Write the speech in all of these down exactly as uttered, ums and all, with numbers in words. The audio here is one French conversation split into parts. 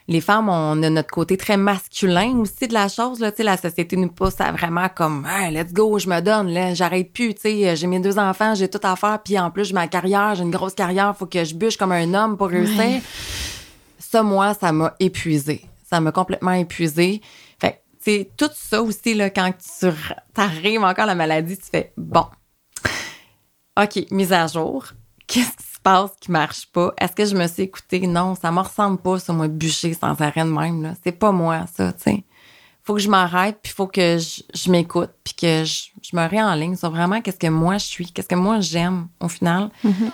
les femmes, on a notre côté très masculin aussi de la chose, là. Tu sais, la société nous pousse à vraiment comme, hey, let's go, je me donne, là, j'arrête plus, tu sais, j'ai mes deux enfants, j'ai tout à faire, puis en plus, j'ai ma carrière, j'ai une grosse carrière, faut que je bûche comme un homme pour réussir. Ouais. Ça, moi, ça m'a épuisée. Ça m'a complètement épuisée. Fait que, tu sais, tout ça aussi, là, quand tu t'arrives encore à la maladie, tu fais, bon, OK, mise à jour, qu'est-ce qui se passe qui marche pas? Est-ce que je me suis écoutée? Non, ça me ressemble pas, ça, moi, bûcher sans arrêt de même, là. C'est pas moi, ça, tu sais. Faut que je m'arrête, puis faut que je, je m'écoute, puis que je, je me réenligne sur vraiment qu'est-ce que moi je suis, qu'est-ce que moi j'aime, au final. Mm-hmm.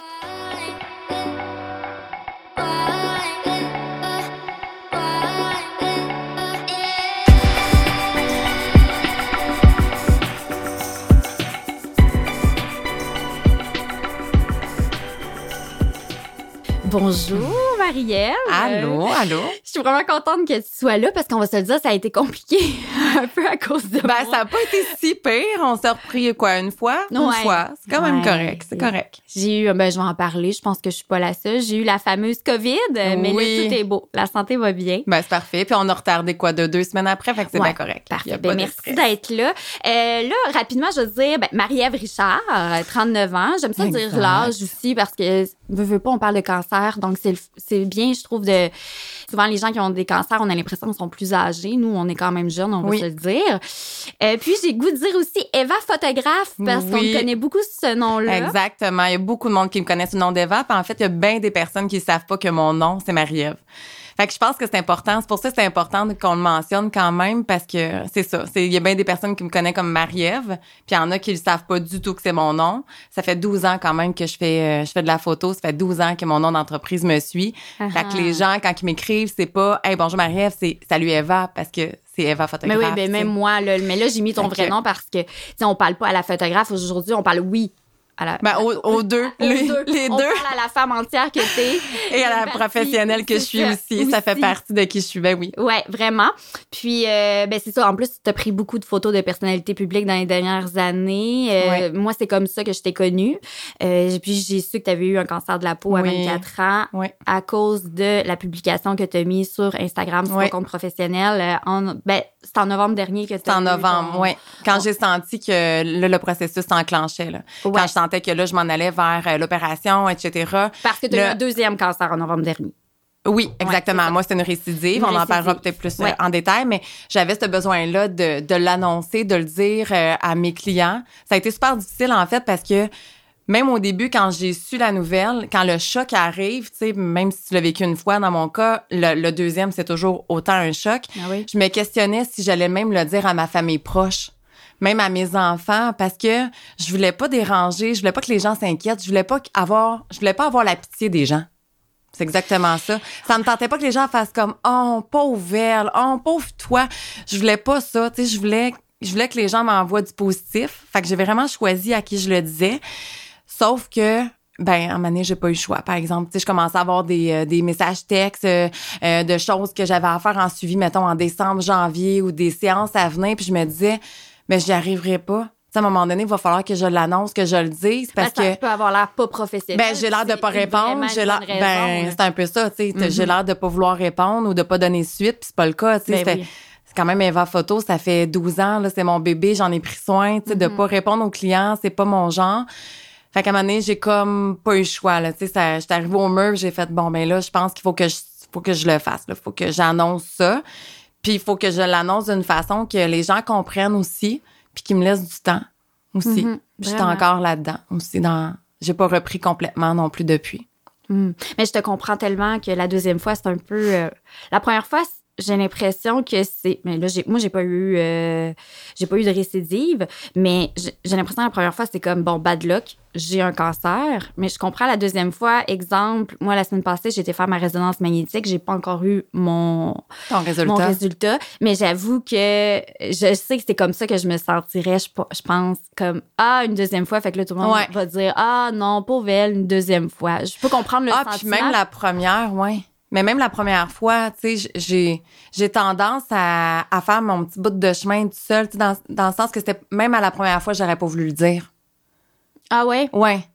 Bonjour, Marie-Ève. Allô, allô. Je suis vraiment contente que tu sois là parce qu'on va se le dire, ça a été compliqué un peu à cause de Ben, moi. ça n'a pas été si pire. On s'est repris, quoi, une fois? Ouais. Une fois. C'est quand même ouais, correct. C'est correct. J'ai eu, ben, je vais en parler. Je pense que je suis pas la seule. J'ai eu la fameuse COVID, oui. Mais là, tout est beau. La santé va bien. Ben, c'est parfait. Puis on a retardé, quoi, de deux semaines après. Fait que c'est ouais, bien correct. Parfait. Ben, merci d'être là. Euh, là, rapidement, je veux dire, ben, Marie-Ève Richard, trente-neuf ans. J'aime ça exact. Dire l'âge aussi parce que, veux, veux pas, on parle de cancer. Donc, c'est, c'est bien, je trouve, de, souvent, les gens qui ont des cancers, on a l'impression qu'ils sont plus âgés. Nous, on est quand même jeunes, on va oui. se le dire. Euh, puis, j'ai le goût de dire aussi Eva photographe, parce oui. qu'on connaît beaucoup ce nom-là. Exactement. Il y a beaucoup de monde qui me connaissent le nom d'Eva. Puis, en fait, il y a bien des personnes qui ne savent pas que mon nom, c'est Marie-Ève. Fait que je pense que c'est important. C'est pour ça que c'est important qu'on le mentionne quand même, parce que c'est ça. C'est, il y a bien des personnes qui me connaissent comme Marie-Ève, puis il y en a qui ne savent pas du tout que c'est mon nom. Ça fait douze ans quand même que je fais, euh, je fais de la photo. Ça fait douze ans que mon nom d'entreprise me suit. Uh-huh. Fait que les gens, quand ils m'écrivent, c'est pas « Hey, bonjour Marie-Ève », c'est « Salut Eva », parce que c'est Eva photographe. Mais oui, ben même moi, là, mais là, j'ai mis ton okay. vrai nom parce que, tu sais, on parle pas à la photographe. Aujourd'hui, on parle oui. À la, ben, aux, aux deux. Aux les, deux. les on deux. On parle à la femme entière que t'es. Et à la partie, professionnelle que je suis ça, aussi. aussi. Ça fait partie de qui je suis. Ben oui. Ouais, vraiment. Puis, euh, ben c'est ça. En plus, t'as pris beaucoup de photos de personnalités publiques dans les dernières années. Euh, ouais. Moi, c'est comme ça que je t'ai connue. Euh, puis, j'ai su que t'avais eu un cancer de la peau oui. à vingt-quatre ans oui. à cause de la publication que t'as mise sur Instagram, sur oui. ton compte professionnel. Euh, en, ben, c'est en novembre dernier que t'as C'est en novembre, ton... oui. Quand oh. j'ai senti que là, le processus s'enclenchait, là. Ouais. Quand je sentais que là, je m'en allais vers euh, l'opération, et cetera. Parce que tu as eu un deuxième cancer en novembre dernier. Oui, exactement. Ouais, Moi, c'était une récidive. Une On récidive. en parlera peut-être plus ouais. euh, en détail, mais j'avais ce besoin-là de, de l'annoncer, de le dire euh, à mes clients. Ça a été super difficile, en fait, parce que même au début, quand j'ai su la nouvelle, quand le choc arrive, tu sais, même si tu l'as vécu une fois, dans mon cas, le, le deuxième, c'est toujours autant un choc. Ah oui. Je me questionnais si j'allais même le dire à ma famille proche. Même à mes enfants, parce que je voulais pas déranger, je voulais pas que les gens s'inquiètent, je voulais pas avoir, je voulais pas avoir la pitié des gens. C'est exactement ça. Ça me tentait pas que les gens fassent comme « Oh, pauvre elle, oh, pauvre toi ». Je voulais pas ça, tu sais, je voulais, je voulais que les gens m'envoient du positif. Fait que j'ai vraiment choisi à qui je le disais. Sauf que, ben, à un moment donné, j'ai pas eu le choix. Par exemple, tu sais, je commençais à avoir des, euh, des messages textes euh, euh, de choses que j'avais à faire en suivi, mettons, en décembre, janvier, ou des séances à venir, puis je me disais mais j'y arriverai pas. T'sais, à un moment donné, il va falloir que je l'annonce, que je le dise, parce ben, ça que... Ça peut avoir l'air pas professionnel. Ben, j'ai l'air de pas répondre. J'ai l'air, ben, c'est un peu ça, tu sais. Mm-hmm. J'ai l'air de pas vouloir répondre ou de pas donner suite, puis c'est pas le cas, tu sais. Ben, oui. C'est quand même Eva Photo, ça fait douze ans, là, c'est mon bébé, j'en ai pris soin, tu sais, mm-hmm. de pas répondre aux clients, c'est pas mon genre. Fait qu'à un moment donné, j'ai comme pas eu le choix, là, tu sais. Ça, j'étais arrivée au mur, j'ai fait, bon, ben là, je pense qu'il faut que je, faut que je le fasse, là. Faut que j'annonce ça. Puis il faut que je l'annonce d'une façon que les gens comprennent aussi. Puis qui me laisse du temps aussi. Mm-hmm, J'étais encore là-dedans aussi. Dans, j'ai pas repris complètement non plus depuis. Mm. Mais je te comprends tellement que la deuxième fois, c'est un peu... Euh, la première fois, j'ai l'impression que c'est... Mais là, j'ai, moi, j'ai pas eu... Euh, j'ai pas eu de récidive, mais j'ai, j'ai l'impression que la première fois, c'est comme, bon, bad luck, j'ai un cancer. Mais je comprends la deuxième fois. Exemple, moi, la semaine passée, j'ai été faire ma résonance magnétique. J'ai pas encore eu mon... Ton résultat. Mon résultat. Mais j'avoue que je sais que c'est comme ça que je me sentirais, je, je pense, comme, ah, une deuxième fois. Fait que là, tout le monde ouais. va dire, ah, non, pauvre elle, une deuxième fois. Je peux comprendre le ah, sentiment. Ah, puis même la première, ouais. Mais même la première fois, tu sais, j'ai j'ai tendance à, à faire mon petit bout de chemin tout seul, tu sais, dans, dans le sens que c'était même à la première fois, j'aurais pas voulu le dire. Ah ouais? Ouais.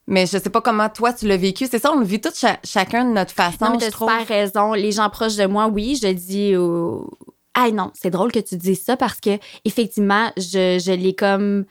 Mais je sais pas comment toi, tu l'as vécu. C'est ça, on le vit tous cha- chacun de notre façon, non, mais je t'as trouve. super raison. Les gens proches de moi, oui, je dis... Euh... Ah non, c'est drôle que tu dises ça parce que effectivement, je, je l'ai comme...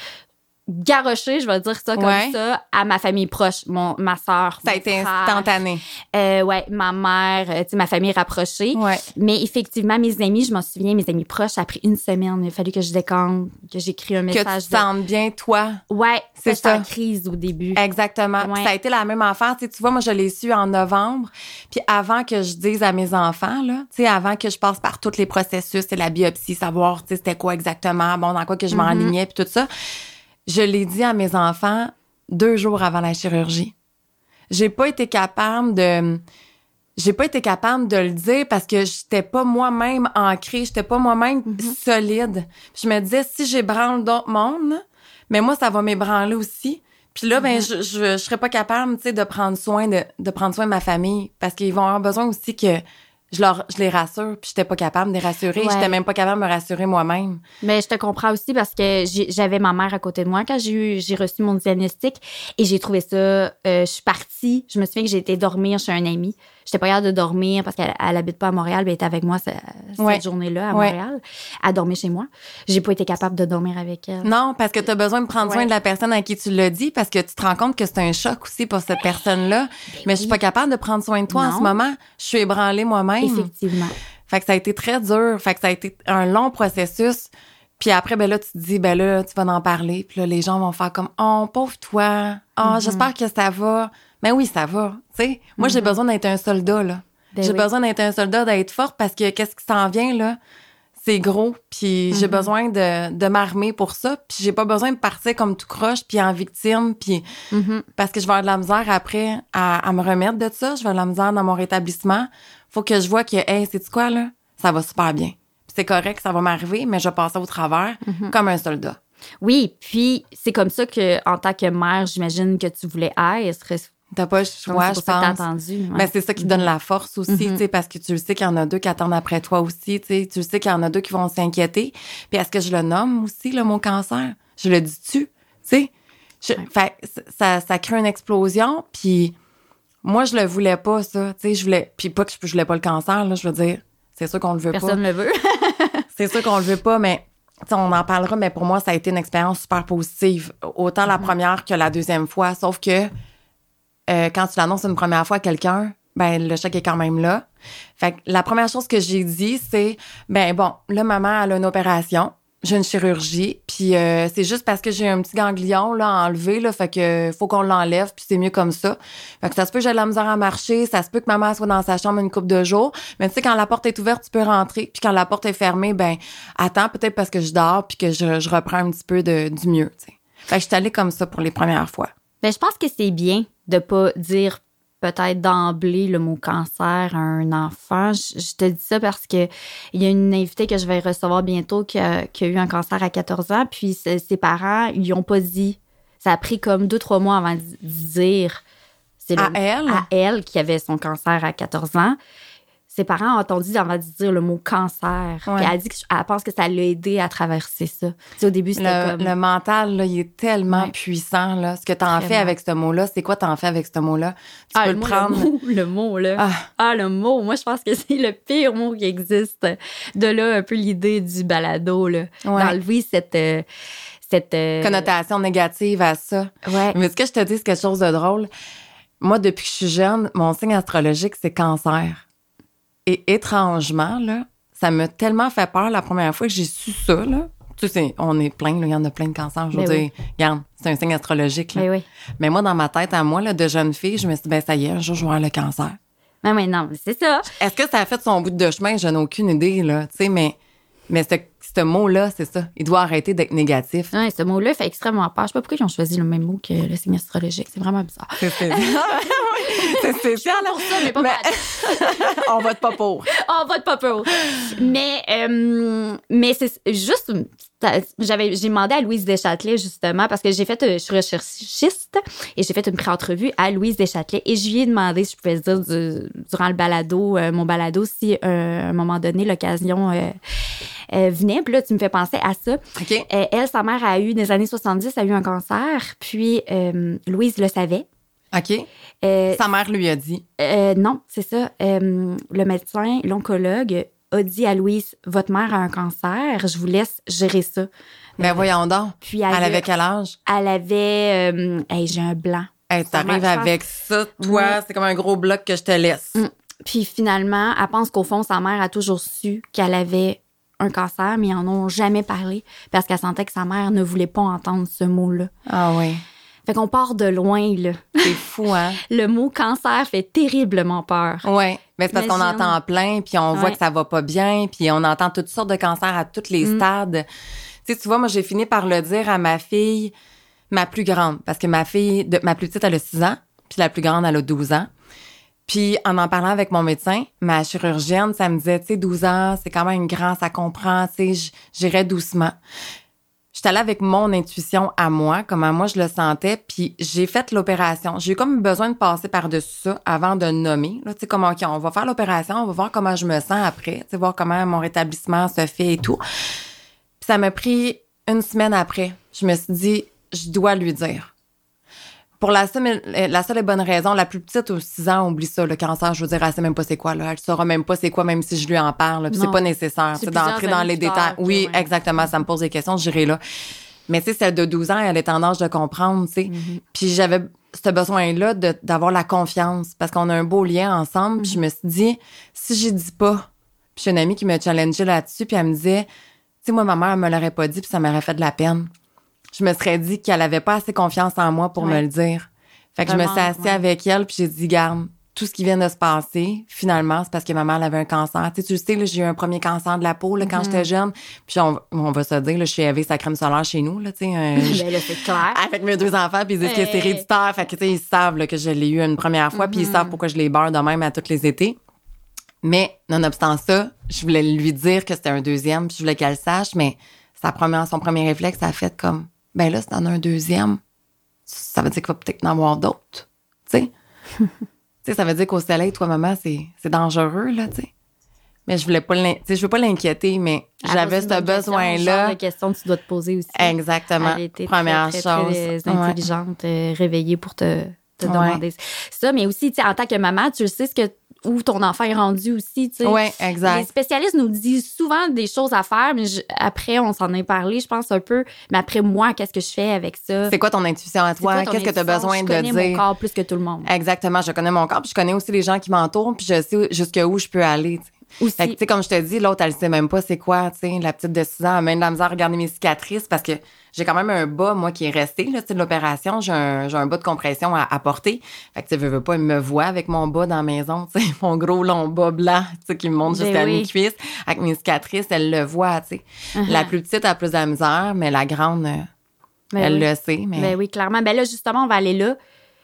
garoché, je vais dire ça comme ouais. ça, à ma famille proche, mon ma sœur, ça mon a été frère, instantané. Euh, ouais, ma mère, euh, tu sais, ma famille rapprochée. Ouais. Mais effectivement, mes amis, je m'en souviens, mes amis proches, après une semaine, il a fallu que je décante, que j'écris un message. Que tu te sentes bien, toi. Ouais, c'est ça. ça. En crise au début. Exactement. Ouais. Ça a été la même affaire. Tu sais, tu vois, moi, je l'ai su en novembre. Puis avant que je dise à mes enfants, là, tu sais, avant que je passe par tous les processus, c'est la biopsie, savoir, tu sais, c'était quoi exactement, bon, dans quoi que je Mm-hmm. m'enlignais, puis tout ça. Je l'ai dit à mes enfants deux jours avant la chirurgie. J'ai pas été capable de... J'ai pas été capable de le dire parce que j'étais pas moi-même ancrée, j'étais pas moi-même mm-hmm. solide. Puis je me disais, si j'ébranle d'autres mondes, mais moi, ça va m'ébranler aussi. Puis là, mm-hmm. ben, je, je, je serais pas capable, tu sais, de prendre soin de, de prendre soin de ma famille parce qu'ils vont avoir besoin aussi que je leur, je les rassure. Puis j'étais pas capable de les rassurer. Ouais. J'étais même pas capable de me rassurer moi-même. Mais je te comprends aussi parce que j'ai, j'avais ma mère à côté de moi quand j'ai eu, j'ai reçu mon diagnostic et j'ai trouvé ça, euh, je suis partie. Je me souviens que j'ai été dormir chez un ami. J'étais pas capable de dormir parce qu'elle elle habite pas à Montréal, mais elle était avec moi cette, ouais. cette journée-là à ouais. Montréal. Elle dormait chez moi. J'ai pas été capable de dormir avec elle. Non, parce que tu as besoin de prendre soin ouais. de la personne à qui tu l'as dit parce que tu te rends compte que c'est un choc aussi pour cette personne-là. Ben mais oui. je suis pas capable de prendre soin de toi non. en ce moment. Je suis ébranlée moi-même. Effectivement. Fait que ça a été très dur. Fait que ça a été un long processus. Puis après, ben là, tu te dis, ben là, tu vas en parler. Puis là, les gens vont faire comme, oh, pauvre toi. Oh, mm-hmm. j'espère que ça va. Ben oui, ça va. Tu sais, moi, mm-hmm. j'ai besoin d'être un soldat, là. Ben j'ai oui. besoin d'être un soldat, d'être forte parce que qu'est-ce qui s'en vient, là? C'est gros. Puis mm-hmm. j'ai besoin de, de m'armer pour ça. Puis j'ai pas besoin de partir comme tout croche, puis en victime. Puis mm-hmm. parce que je vais avoir de la misère après à, à me remettre de ça. Je vais avoir de la misère dans mon rétablissement. Faut que je vois que, hey, sais-tu quoi, là? Ça va super bien. Puis c'est correct, ça va m'arriver, mais je vais passer au travers mm-hmm. comme un soldat. Oui, puis c'est comme ça que, en tant que mère, j'imagine que tu voulais être. T'as pas le choix, je pense. Entendu, ouais. Mais c'est ça qui mm-hmm. donne la force aussi, mm-hmm. tu sais, parce que tu le sais qu'il y en a deux qui attendent après toi aussi, tu sais. Tu le sais qu'il y en a deux qui vont s'inquiéter. Puis est-ce que je le nomme aussi, là, mon cancer? Je le dis-tu? Tu sais? Ouais. Fait ça, ça crée une explosion, puis moi, je le voulais pas, ça. Tu sais, je voulais... Puis pas que je, je voulais pas le cancer, là, je veux dire. C'est sûr qu'on le veut Personne pas. Personne le veut. C'est sûr qu'on le veut pas, mais... T'sais, on en parlera, mais pour moi, ça a été une expérience super positive. Autant mm-hmm. la première que la deuxième fois, sauf que Euh, quand tu l'annonces une première fois à quelqu'un, ben le choc est quand même là. Fait que la première chose que j'ai dit, c'est ben bon, là maman elle a une opération, j'ai une chirurgie, puis euh, c'est juste parce que j'ai un petit ganglion là enlevé là, fait que faut qu'on l'enlève, puis c'est mieux comme ça. Fait que ça se peut que j'ai de la misère à marcher, ça se peut que maman soit dans sa chambre une couple de jours, mais tu sais quand la porte est ouverte, tu peux rentrer, puis quand la porte est fermée, ben attends peut-être parce que je dors puis que je, je reprends un petit peu de du mieux, tu sais. Fait que je suis allée comme ça pour les premières fois. Ben je pense que c'est bien de pas dire peut-être d'emblée le mot cancer à un enfant. Je, je te dis ça parce que il y a une invitée que je vais recevoir bientôt qui a, qui a eu un cancer à quatorze ans, puis ses, ses parents, ils lui ont pas dit. Ça a pris comme deux, trois mois avant de dire. C'est à le, elle? À elle qui avait son cancer à quatorze ans. Ses parents ont entendu avant de dire le mot cancer. Ouais. Puis elle a dit qu'elle pense que ça l'a aidé à traverser ça. T'sais, au début, c'était le, comme... Le mental, là, il est tellement ouais. puissant. Là. Ce que t'en Vraiment. fais avec ce mot-là, c'est quoi t'en fais avec ce mot-là? Tu ah, peux le, le mot, prendre... Le mot, le mot, là. Ah. ah, le mot. Moi, je pense que c'est le pire mot qui existe. De là, un peu l'idée du balado, là. Ouais. D'enlever cette... Euh, cette euh... connotation négative à ça. Ouais. Mais ce que je te dis, c'est quelque chose de drôle. Moi, depuis que je suis jeune, mon signe astrologique, c'est cancer. Et étrangement, là, ça m'a tellement fait peur la première fois que j'ai su ça, là. Tu sais, on est plein, il y en a plein de cancers. Je veux dire, oui. Regarde, c'est un signe astrologique, là. Mais, oui. Mais moi, dans ma tête, à moi, là, de jeune fille, je me suis dit, ben ça y est, un jour, je vais avoir le cancer. Mais, mais non, c'est ça. Est-ce que ça a fait son bout de chemin? Je n'ai aucune idée, là. Tu sais, mais, mais ce, ce mot-là, c'est ça. Il doit arrêter d'être négatif. Oui, ce mot-là fait extrêmement peur. Je sais pas pourquoi ils ont choisi le même mot que le signe astrologique. C'est vraiment bizarre. C'est spécial. C'est spécial. pour ça, mais pas mais... On vote pas pour. On vote pas pour. Mais, euh, mais c'est juste... J'avais, j'ai demandé à Louise Deschâtelet, justement, parce que j'ai fait... Je suis recherchiste et j'ai fait une pré-entrevue à Louise Deschâtelet et je lui ai demandé si je pouvais dire du, durant le balado, euh, mon balado, si euh, à un moment donné, l'occasion... Euh, euh, venait. Puis là, tu me fais penser à ça. OK. Euh, elle, sa mère a eu, des années soixante-dix, a eu un cancer. Puis euh, Louise le savait. OK. Euh, Sa mère lui a dit. euh, non, c'est ça. Euh, le médecin, l'oncologue, a dit à Louise, votre mère a un cancer, je vous laisse gérer ça. Ben Euh, voyons donc. Puis Elle elle, avait quel âge? Elle avait... Euh, hey, j'ai un blanc. Hey, Sa t'arrives mère, je avec ça, toi, Ouais. c'est comme un gros bloc que je te laisse. Mm. Puis finalement, elle pense qu'au fond, sa mère a toujours su qu'elle avait un cancer, mais ils en ont jamais parlé parce qu'elle sentait que sa mère ne voulait pas entendre ce mot-là. Ah oui. Fait qu'on part de loin, là. C'est fou, hein? Le mot cancer fait terriblement peur. Oui. Mais c'est parce qu'on Imagine. entend plein, puis on voit Ouais. que ça va pas bien, puis on entend toutes sortes de cancers à tous les Mm. stades. Tu sais, tu vois, moi, j'ai fini par le dire à ma fille, ma plus grande, parce que ma fille, de, ma plus petite, elle a six ans, puis la plus grande, elle a douze ans. Puis en en parlant avec mon médecin, ma chirurgienne, ça me disait, tu sais, douze ans, c'est quand même grand, ça comprend, tu sais, j'irais doucement. J'étais allée avec mon intuition à moi, comment moi je le sentais, puis j'ai fait l'opération. J'ai eu comme besoin de passer par-dessus ça avant de nommer. Là, tu sais, comme, OK, on va faire l'opération, on va voir comment je me sens après, tu sais, voir comment mon rétablissement se fait et tout. Puis ça m'a pris une semaine après. Je me suis dit, je dois lui dire. Pour la seule, la seule et bonne raison, la plus petite aux six ans, oublie ça, le cancer, je veux dire, elle sait même pas c'est quoi, là. Elle saura même pas c'est quoi, même si je lui en parle. Puis c'est Non. pas nécessaire. C'est C'est d'entrer plusieurs dans années les plus détails. tard, Oui, ouais. exactement. Ça me pose des questions, j'irai là. Mais tu sais, celle de douze ans, elle est en âge de comprendre, tu sais. Mm-hmm. Puis j'avais ce besoin-là de, d'avoir la confiance parce qu'on a un beau lien ensemble. Puis je me suis dit, si j'y dis pas, puis j'ai une amie qui me challengeait là-dessus, puis elle me disait, tu sais, moi, ma mère, elle me l'aurait pas dit, puis ça m'aurait fait de la peine. Je me serais dit qu'elle avait pas assez confiance en moi pour Ouais. me le dire. Fait que je me suis Vraiment, assise ouais. avec elle, puis j'ai dit, garde, tout ce qui vient de se passer, finalement, c'est parce que ma mère elle avait un cancer. Tu sais, tu le sais, là, j'ai eu un premier cancer de la peau là, quand Mm-hmm. j'étais jeune. Puis on, on va se dire, là, je suis avec sa crème solaire chez nous, là, tu sais. un- Ben là, c'est clair. avec mes deux enfants, puis ils disent que c'est Hey. héréditaire. Fait que, tu sais, ils savent là, que je l'ai eu une première fois, puis ils savent pourquoi je les beurre de même à tous les étés. Mais, nonobstant ça, je voulais lui dire que c'était un deuxième, puis je voulais qu'elle sache, mais sa première, son premier réflexe, ça a fait comme, ben là, si t'en as un deuxième, ça veut dire qu'il va peut-être en avoir d'autres, tu sais. Tu sais, ça veut dire qu'au soleil, toi, maman, c'est, c'est dangereux, là, tu sais. Mais je voulais pas l'in- tu sais, je veux pas l'inquiéter, mais j'avais ce besoin-là. La question que tu dois te poser aussi. Exactement. Elle était Première très, chose. très, très Ouais. intelligente, euh, réveillée pour te, te Ouais. demander ça. Mais aussi, tu sais, en tant que maman, tu le sais ce que, où ton enfant est rendu aussi, tu sais. Oui, Les exact. spécialistes nous disent souvent des choses à faire, mais je- après, on s'en est parlé, je pense, un peu. Mais après, moi, qu'est-ce que je fais avec ça? C'est quoi ton intuition à C'est quoi toi? ton Qu'est-ce que tu as intuition? besoin je de connais mon dire? corps plus que tout le monde. Exactement, je connais mon corps, puis je connais aussi les gens qui m'entourent, puis je sais jusqu'où je peux aller. tu sais. Aussi. Fait que, tu sais, comme je te dis, l'autre, elle sait même pas c'est quoi, tu sais, la petite de six ans, elle a même de la misère à regarder mes cicatrices parce que j'ai quand même un bas, moi, qui est resté, là, tu sais, de l'opération. J'ai un, j'ai un bas de compression à, à porter. Fait que, tu sais, veux, veux pas, il me voit avec mon bas dans la maison, tu sais, mon gros long bas blanc, tu sais, qui me monte Ben jusqu'à oui. mes cuisses. Avec mes cicatrices, elle le voit, tu sais. Uh-huh. La plus petite a plus de la misère, mais la grande, euh, Ben elle oui. le sait, mais... Ben oui, clairement. Ben là, justement, on va aller là.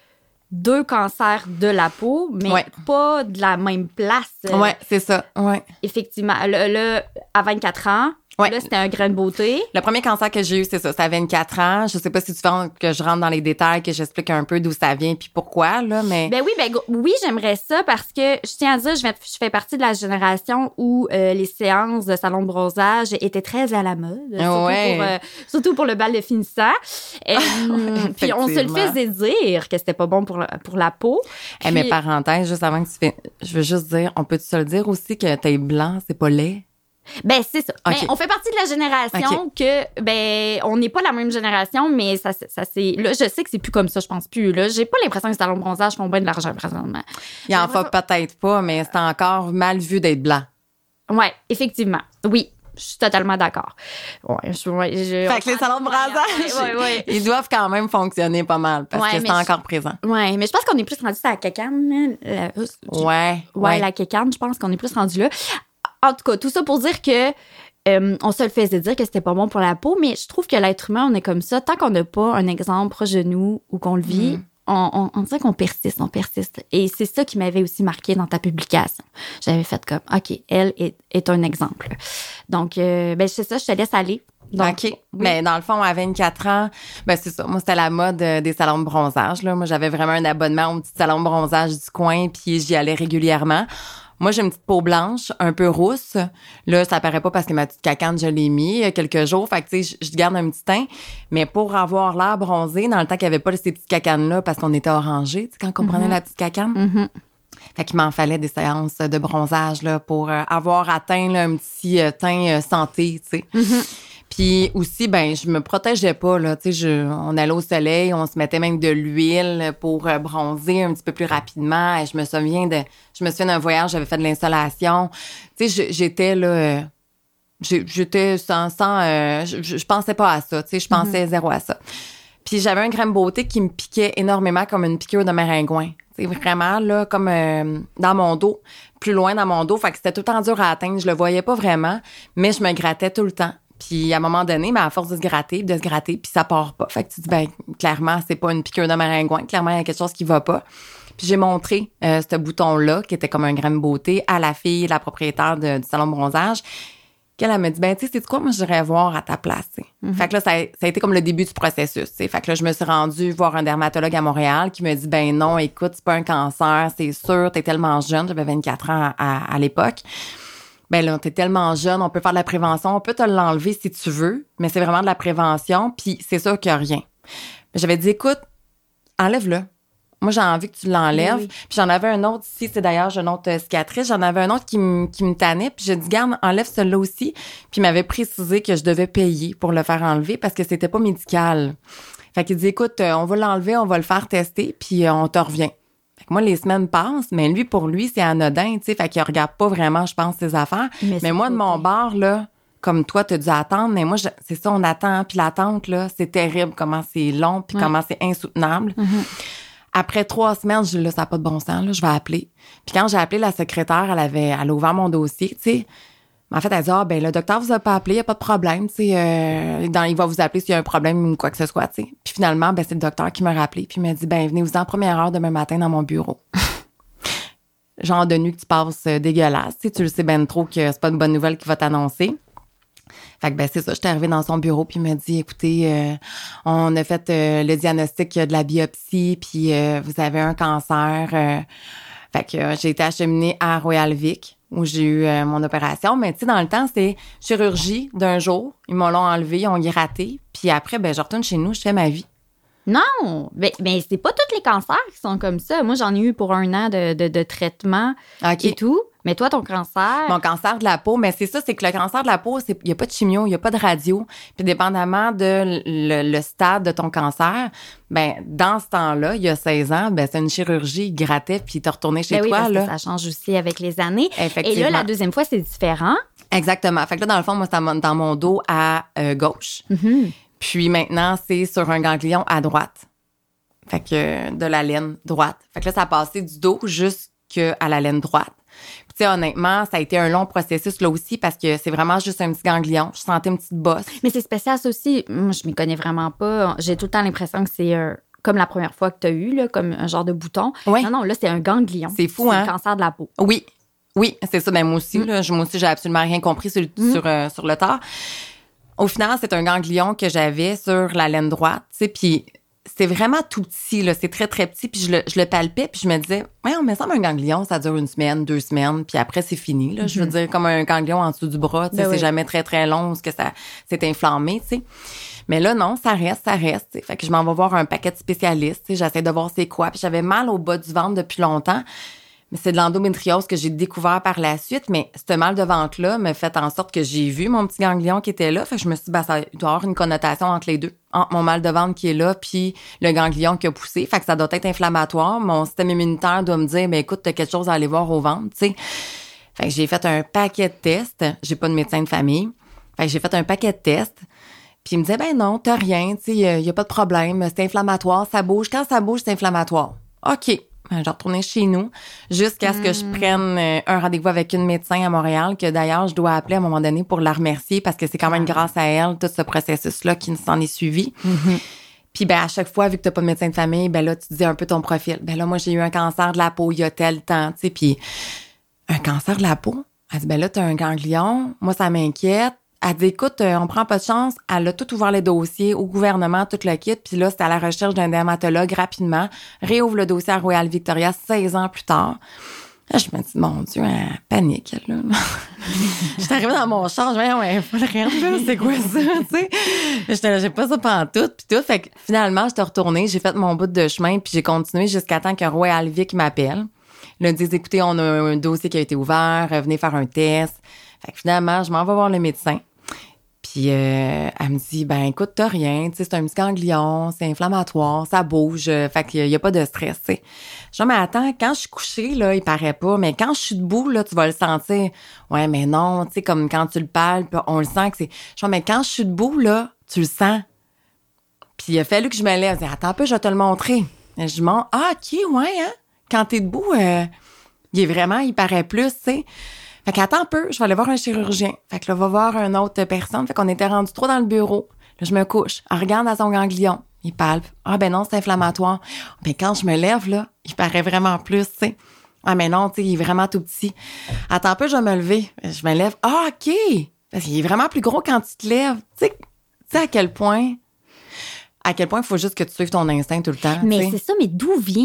Deux cancers de la peau, mais Ouais. pas de la même place. Euh, Ouais, c'est ça, ouais. Effectivement. Là, là, à vingt-quatre ans, Ouais. là, c'était un grain de beauté. Le premier cancer que j'ai eu, c'est ça, c'était à vingt-quatre ans. Je sais pas si tu veux que je rentre dans les détails, que j'explique un peu d'où ça vient puis pourquoi, là, mais... Ben oui, ben go- oui, j'aimerais ça parce que je tiens à dire, je, vais- je fais partie de la génération où euh, les séances de salon de bronzage étaient très à la mode, surtout, Ouais. pour, euh, surtout pour le bal de finissant. Euh, puis on se le Effectivement. faisait dire que c'était pas bon pour, la- pour la peau. Eh, mais Puis- parenthèse, juste avant que tu fais... Je veux juste dire, on peut-tu se le dire aussi que t'es blanc, c'est pas laid? Ben c'est ça. Ok. Ben, on fait partie de la génération que ben on n'est pas la même génération, mais ça ça c'est là je sais que c'est plus comme ça, je pense plus là. J'ai pas l'impression que les salons de bronzage font bien de l'argent présentement. Il en Mais faut moi, peut-être pas, mais c'est encore mal vu d'être blanc. Ouais, effectivement. Oui, je suis totalement d'accord. Ouais, je, ouais, je- Fait que les salons de bronzage, Ouais, ouais, ouais. ils doivent quand même fonctionner pas mal parce Ouais, que mais c'est je- encore présent. Ouais, mais je pense qu'on est plus rendu à la cacane. La, Ouais, ouais, ouais. la cacane, je pense qu'on est plus rendu là. En tout cas, tout ça pour dire que euh, on se le faisait dire que c'était pas bon pour la peau, mais je trouve que l'être humain, on est comme ça. Tant qu'on n'a pas un exemple proche de nous ou qu'on le vit, Mm. on, on, on dirait qu'on persiste, on persiste. Et c'est ça qui m'avait aussi marqué dans ta publication. J'avais fait comme, OK, elle est, est un exemple. Donc, euh, ben c'est ça, je te laisse aller. Donc, OK. Mais dans le fond, à vingt-quatre ans, ben c'est ça. Moi, c'était la mode euh, des salons de bronzage. Là. Moi, j'avais vraiment un abonnement au petit salon de bronzage du coin, puis j'y allais régulièrement. Moi, j'ai une petite peau blanche, un peu rousse. Là, ça paraît pas parce que ma petite cacane, je l'ai mis il y a quelques jours. Fait que, tu sais, je, je garde un petit teint. Mais pour avoir l'air bronzé, dans le temps qu'il y avait pas ces petites cacanes-là, parce qu'on était orangés, tu sais, quand on prenait mm-hmm. la petite cacane. Mm-hmm. Fait qu'il m'en fallait des séances de bronzage, là, pour euh, avoir atteint, là, un petit euh, teint euh, santé, tu sais. Mm-hmm. Puis aussi, ben je me protégeais pas, là. Tu sais, je, on allait au soleil, on se mettait même de l'huile pour euh, bronzer un petit peu plus rapidement. Et je me souviens de, je me souviens d'un voyage, j'avais fait de l'insolation. Tu sais, j'étais là, euh, j'étais sans, sans euh, je, je pensais pas à ça. Tu sais, je pensais mm-hmm. zéro à ça. Puis j'avais un crème beauté qui me piquait énormément comme une piqûre de maringouin. C'est vraiment là comme euh, dans mon dos, plus loin dans mon dos. Fait que c'était tout le temps dur à atteindre. Je le voyais pas vraiment, mais je me grattais tout le temps. Puis à un moment donné, ben, à force de se gratter, de se gratter, puis ça part pas. Fait que tu dis, ben clairement, c'est pas une piqûre de maringouin. Clairement, il y a quelque chose qui va pas. Puis j'ai montré euh, ce bouton-là, qui était comme un crème beauté, à la fille, la propriétaire de, du salon de bronzage, qu'elle elle m'a dit, ben tu sais, c'est quoi, moi, j'irais voir à ta place. Mm-hmm. Fait que là, ça a, ça a été comme le début du processus. T'sais. Fait que là, je me suis rendue voir un dermatologue à Montréal qui me dit, ben non, écoute, c'est pas un cancer, c'est sûr, t'es tellement jeune. J'avais vingt-quatre ans à, à, à l'époque. Ben là, t'es tellement jeune, on peut faire de la prévention, on peut te l'enlever si tu veux, mais c'est vraiment de la prévention, puis c'est sûr qu'il n'y a rien. J'avais dit, écoute, enlève-le. Moi, j'ai envie que tu l'enlèves. Oui, oui. Puis j'en avais un autre ici, c'est d'ailleurs, j'ai une autre cicatrice, j'en avais un autre qui, m- qui me tannait, puis j'ai dit, garde, enlève celui-là aussi. Puis il m'avait précisé que je devais payer pour le faire enlever parce que c'était pas médical. Fait qu'il dit, écoute, on va l'enlever, on va le faire tester, puis on te revient. Fait que moi, les semaines passent, mais lui, pour lui, c'est anodin, tu sais. Fait qu'il regarde pas vraiment, je pense, ses affaires. Mais, mais moi, de mon bord, là, comme toi, t'as dû attendre, mais moi, je, c'est ça, on attend. Puis l'attente, là, c'est terrible, comment c'est long, puis ouais. comment c'est insoutenable. Mm-hmm. Après trois semaines, je dis, là, ça n'a pas de bon sens, là, je vais appeler. Puis quand j'ai appelé la secrétaire, elle avait, elle a ouvert mon dossier, tu sais. En fait, elle dit, ah, ben, le docteur vous a pas appelé, il n'y a pas de problème, tu sais, euh, dans, il va vous appeler s'il y a un problème ou quoi que ce soit, tu sais. Puis finalement, ben, c'est le docteur qui m'a rappelé, puis il m'a dit, ben, venez-vous en première heure demain matin dans mon bureau. Genre de nuit que tu passes euh, dégueulasse, tu sais, tu le sais ben trop que c'est pas une bonne nouvelle qu'il va t'annoncer. Fait que, ben, c'est ça, j'étais arrivée dans son bureau, puis il m'a dit, écoutez, euh, on a fait euh, le diagnostic de la biopsie, puis euh, vous avez un cancer. Euh, fait que euh, j'ai été acheminée à Royal Vic, où j'ai eu euh, mon opération. Mais tu sais, dans le temps, c'était chirurgie d'un jour. Ils m'ont enlevé, ils ont gratté. Puis après, ben je retourne chez nous, je fais ma vie. Non, mais, mais c'est pas tous les cancers qui sont comme ça. Moi, j'en ai eu pour un an de, de, de traitement okay. et tout. Mais toi, ton cancer... Mon cancer de la peau, mais c'est ça, c'est que le cancer de la peau, il n'y a pas de chimio, il n'y a pas de radio. Puis dépendamment de le, le stade de ton cancer, ben dans ce temps-là, il y a seize ans, ben c'est une chirurgie, il grattait puis t'es retourné chez ben toi. Oui, parce là. Que ça change aussi avec les années. Effectivement. Et là, la deuxième fois, c'est différent. Exactement. Fait que là, dans le fond, moi, c'est dans mon dos à euh, gauche. Mm-hmm. Puis maintenant, c'est sur un ganglion à droite. Fait que de la laine droite. Fait que là, ça a passé du dos jusqu'à la laine droite. Puis tu sais, honnêtement, ça a été un long processus là aussi parce que c'est vraiment juste un petit ganglion. Je sentais une petite bosse. Mais c'est spécial ça aussi. Moi, je m'y connais vraiment pas. J'ai tout le temps l'impression que c'est euh, comme la première fois que tu as eu, là, comme un genre de bouton. Oui. Non, non, là, c'est un ganglion. C'est fou, c'est hein? C'est le cancer de la peau. Oui. Oui, c'est ça. Ben moi aussi, mm. là, moi aussi, j'ai absolument rien compris sur, mm. sur, euh, sur le tard. Au final, c'est un ganglion que j'avais sur la laine droite, tu sais, puis c'est vraiment tout petit, là. C'est très, très petit. Puis je le, je le palpais, puis je me disais, ouais, on me semble un ganglion, ça dure une semaine, deux semaines, puis après, c'est fini, là. Mm-hmm. Je veux dire, comme un ganglion en dessous du bras, tu sais, ben c'est oui. jamais très, très long, parce que ça s'est inflammé, tu sais. Mais là, non, ça reste, ça reste, tu sais. Fait que je m'en vais voir un paquet de spécialistes, tu sais. J'essaie de voir c'est quoi. Puis j'avais mal au bas du ventre depuis longtemps. Mais c'est de l'endométriose que j'ai découvert par la suite. Mais ce mal de ventre-là m'a fait en sorte que j'ai vu mon petit ganglion qui était là. Fait que je me suis dit, ben, ça doit avoir une connotation entre les deux. Entre mon mal de ventre qui est là puis le ganglion qui a poussé. Fait que ça doit être inflammatoire. Mon système immunitaire doit me dire, ben, écoute, t'as quelque chose à aller voir au ventre, tu sais. Fait que j'ai fait un paquet de tests. J'ai pas de médecin de famille. Fait que j'ai fait un paquet de tests. Puis il me disait, ben non, t'as rien, tu sais, y, y a pas de problème. C'est inflammatoire, ça bouge. Quand ça bouge, c'est inflammatoire. OK. J'ai retourné chez nous jusqu'à ce que je prenne un rendez-vous avec une médecin à Montréal que d'ailleurs je dois appeler à un moment donné pour la remercier parce que c'est quand même grâce à elle tout ce processus-là qui s'en est suivi. Mm-hmm. Puis ben à chaque fois, vu que t'as pas de médecin de famille, ben là tu te dis un peu ton profil. Ben là moi j'ai eu un cancer de la peau il y a tel temps, tu sais, puis un cancer de la peau. Elle dit ben là t'as un ganglion, moi ça m'inquiète. Elle dit, écoute, on prend pas de chance. Elle a tout ouvert les dossiers au gouvernement, tout le kit. Puis là, c'était à la recherche d'un dermatologue rapidement. Réouvre le dossier à Royal Victoria seize ans plus tard. Là, je me dis, mon Dieu, elle panique, là. J'étais arrivée dans mon char, je me dis, ouais, faut le rire, là, c'est quoi ça, tu sais? J'étais là, j'ai pas ça pantoute, puis tout. Fait que finalement, j'étais retournée, j'ai fait mon bout de chemin, puis j'ai continué jusqu'à temps que Roy Alvic m'appelle. Là, ils disent, écoutez, on a un dossier qui a été ouvert, venez faire un test. Fait que finalement, je m'en vais voir le médecin. Puis euh, elle me dit, ben écoute, t'as rien, tu sais, c'est un petit ganglion, c'est inflammatoire, ça bouge, fait qu'il y a pas de stress, tu sais. Je dis, mais attends, quand je suis couchée, là, il paraît pas, mais quand je suis debout, là, tu vas le sentir. Ouais, mais non, tu sais, comme quand tu le palpes, on le sent que c'est... Je dis, mais quand je suis debout, là, tu le sens. Puis il a fallu que je me lève. Je dis, attends un peu, je vais te le montrer. Et je montre, ah, OK, ouais, hein, quand t'es debout, euh, il est vraiment, il paraît plus, tu sais. Fait qu'attends un peu, je vais aller voir un chirurgien. Fait que là, va voir une autre personne. Fait qu'on était rendus trois dans le bureau. Là, je me couche. Elle regarde à son ganglion. Il palpe. Ah, ben non, c'est inflammatoire. Ben quand je me lève, là, il paraît vraiment plus, tu sais. Ah, mais non, tu sais, il est vraiment tout petit. Attends un peu, je vais me lever. Je me lève. Ah, OK! Parce qu'il est vraiment plus gros quand tu te lèves. Tu sais, tu sais à quel point... À quel point il faut juste que tu suives ton instinct tout le temps. Mais t'sais. c'est ça, mais d'où vient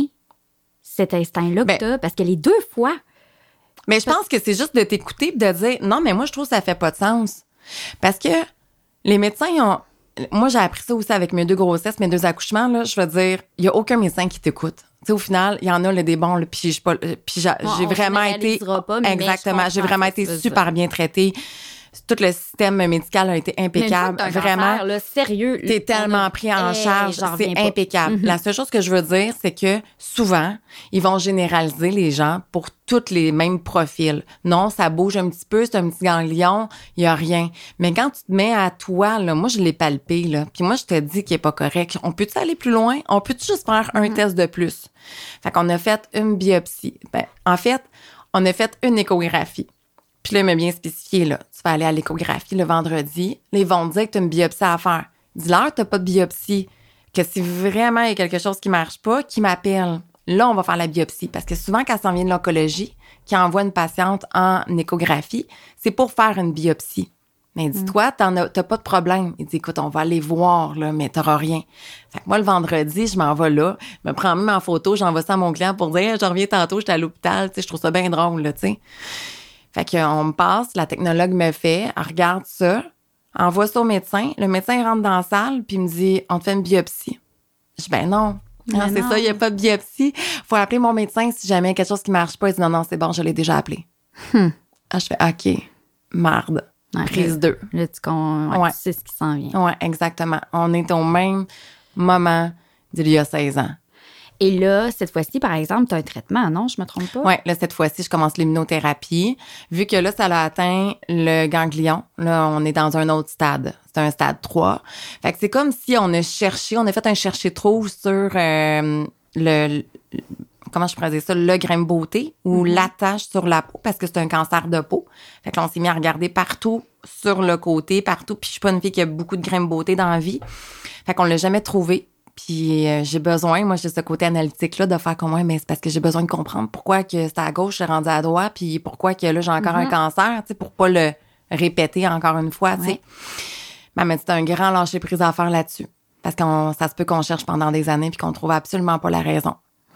cet instinct-là que Ben, t'as? Parce que les deux fois... Mais je pense que c'est juste de t'écouter et de dire non, mais moi, je trouve que ça fait pas de sens. Parce que les médecins, ils ont. Moi, j'ai appris ça aussi avec mes deux grossesses, mes deux accouchements. Là, je veux dire, il y a aucun médecin qui t'écoute. Tu sais, au final, il y en a là, des bons, là, puis j'ai pas. Puis j'ai, Bon, j'ai on vraiment été. pas, mais Exactement. mais j'ai vraiment été super bien traitée. Tout le système médical a été impeccable. Mais vraiment. Cancer, là, sérieux. T'es tellement a... pris en hey, charge. C'est impeccable. Mm-hmm. La seule chose que je veux dire, c'est que souvent, ils vont généraliser les gens pour tous les mêmes profils. Non, ça bouge un petit peu, c'est un petit ganglion, il y a rien. Mais quand tu te mets à toi, là, moi, je l'ai palpé, là. Puis moi, je te dis qu'il est pas correct. On peut-tu aller plus loin? On peut-tu juste faire un mm-hmm. test de plus? Fait qu'on a fait une biopsie. Ben, en fait, on a fait une échographie. Puis là, il m'a bien spécifié, là, tu vas aller à l'échographie le vendredi. Là, ils vont te dire que tu as une biopsie à faire. Dis-leur que tu n'as pas de biopsie, que si vraiment il y a quelque chose qui ne marche pas, qu'ils m'appellent. Là, on va faire la biopsie. Parce que souvent, quand ça vient de l'oncologie, qui envoie une patiente en échographie, c'est pour faire une biopsie. Mais dis-toi, tu n'as pas de problème. Il dit, écoute, on va aller voir, là, mais tu n'auras rien. Fait que moi, le vendredi, je m'en vais là, je me prends même en photo, j'envoie ça à mon client pour dire, je reviens tantôt, j'étais à l'hôpital, tu sais, je trouve ça bien drôle, là, tu sais. Fait qu'on me passe, la technologue me fait, elle regarde ça, envoie ça au médecin. Le médecin rentre dans la salle, puis il me dit, on te fait une biopsie. Je dis, ben non. Non, c'est non. ça, il n'y a pas de biopsie. Faut appeler mon médecin si jamais il y a quelque chose qui ne marche pas. Il dit, non, non, c'est bon, je l'ai déjà appelé. Hmm. Ah, je fais, OK, marde. Ouais, prise deux. Là, tu, con... ouais, ouais. tu sais ce qui s'en vient. Oui, exactement. On est au même moment d'il y a seize ans. Et là, cette fois-ci, par exemple, tu as un traitement, non? Je me trompe pas? Oui, là, cette fois-ci, je commence l'immunothérapie. Vu que là, ça a atteint le ganglion, là, on est dans un autre stade. C'est un stade trois. Fait que c'est comme si on a cherché, on a fait un chercher-trou sur euh, le, le... Comment je pourrais dire ça? Le grain de beauté ou mm-hmm. l'attache sur la peau, parce que c'est un cancer de peau. Fait que là, on s'est mis à regarder partout sur le côté, partout. Puis je suis pas une fille qui a beaucoup de grain de beauté dans la vie. Fait qu'on l'a jamais trouvé. Puis euh, j'ai besoin, moi, j'ai ce côté analytique-là de faire comme moi, mais c'est parce que j'ai besoin de comprendre pourquoi que c'est à gauche, je suis rendue à droite, puis pourquoi que là, j'ai encore mm-hmm. un cancer, tu sais, pour pas le répéter encore une fois, tu sais. Ouais. Mais elle m'a dit, c'est un grand lâcher-prise à faire là-dessus. Parce que ça se peut qu'on cherche pendant des années puis qu'on trouve absolument pas la raison.